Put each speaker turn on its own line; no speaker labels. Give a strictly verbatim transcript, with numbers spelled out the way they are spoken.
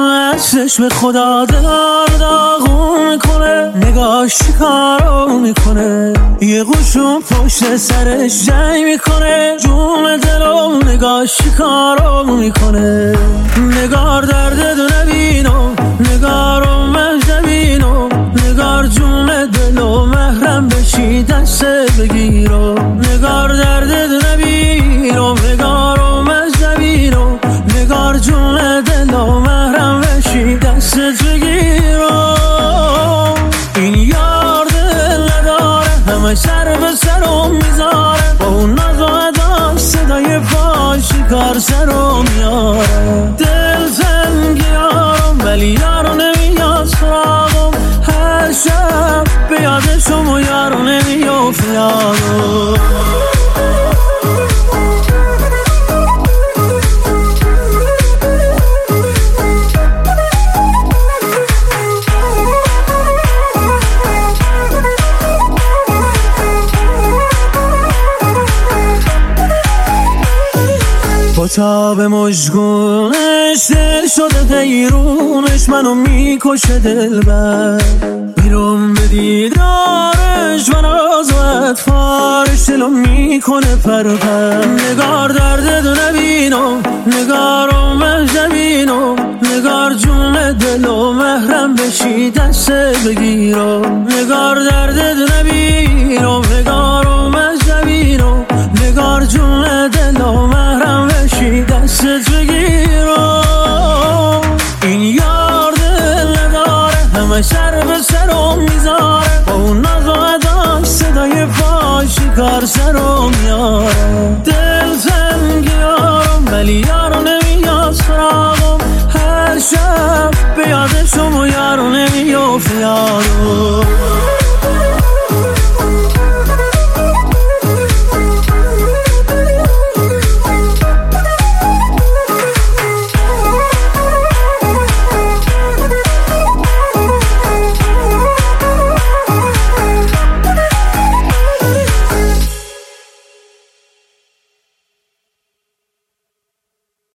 دستش به خدا دلار داغون میکنه، نگاش چی کارو میکنه، یه قشون پشت سرش جنگ میکنه، جون دلو نگاش چی کارو میکنه. نگار درد دو نبینو، نگارو مجد بینو، نگار جون دلو محرم بشی دست بگیرو. نگار درد دو نبینو، نگارو مجد بینو، نگار جون دلو محرم بشی دست بگیرو. این یار دل نداره، همه سر به سرم میذاره، با اون ناز و ادا صدای پای شکار سرم میاره. دل تنگی یارم ولی یارو نمیاد سراغم، هر شب به یادشم و یارو نمیافت یادم. با تاب مژگونش دل شده غیرونش، منو میکشه دلبر، بیرون به دیدارش من آزاد فارش دلو میکنه پرپر. نگار درد دو نبینم، نگارو مجدبینم، نگار جون دلو محرم بشی دست بگیرم. نگار درد دو نبینم، نگارو مجدبینم، نگار جون دلو محرم بشی دست بگیرم. این یار دل نداره، همه سر به سرم میذاره، با اون ناز و اداش صدای پای شکار سرم میاره.